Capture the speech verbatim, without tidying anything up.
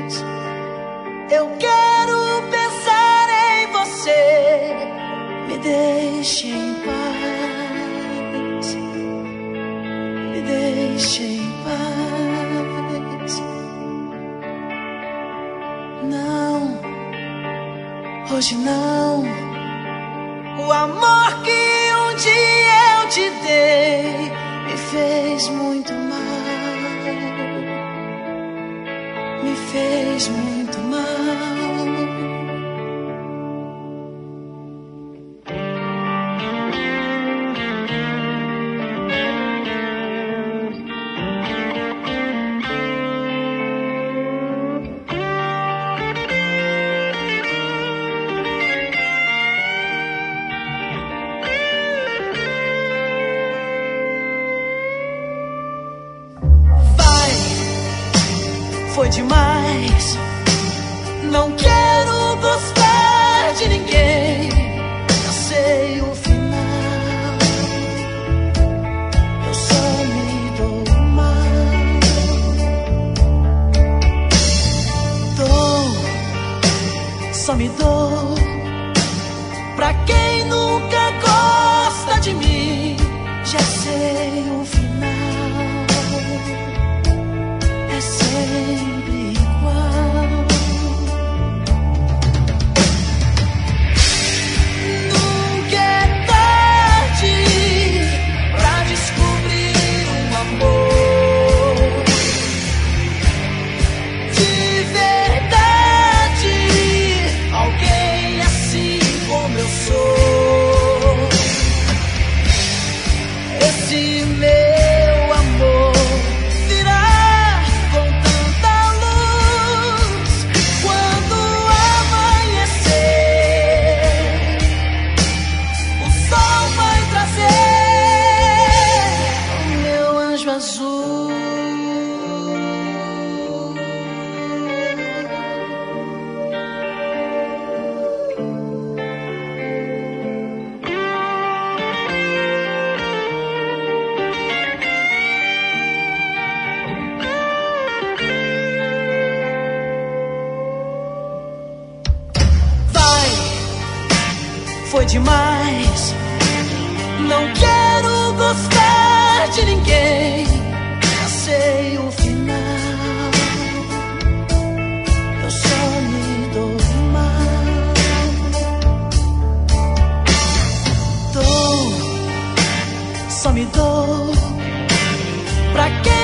Eu quero pensar em você. Me deixe em paz, me deixe em paz. Não, hoje não. O amor que um dia eu te dei me fez muito mal, me fez muito mal. Foi demais. Não quero gostar de ninguém. Eu sei o final. Eu só me dou mal. Dou, só me dou pra quem nunca gosta de mim. Já sei o final. É sempre igual. Nunca é tarde pra descobrir um amor de verdade. Alguém assim como eu sou. Esse meu amor virá com tanta luz quando amanhecer. O sol vai trazer o meu anjo azul. Foi demais. Não quero gostar de ninguém. Já sei o final. Eu só me dou mal. Dou, só me dou pra quem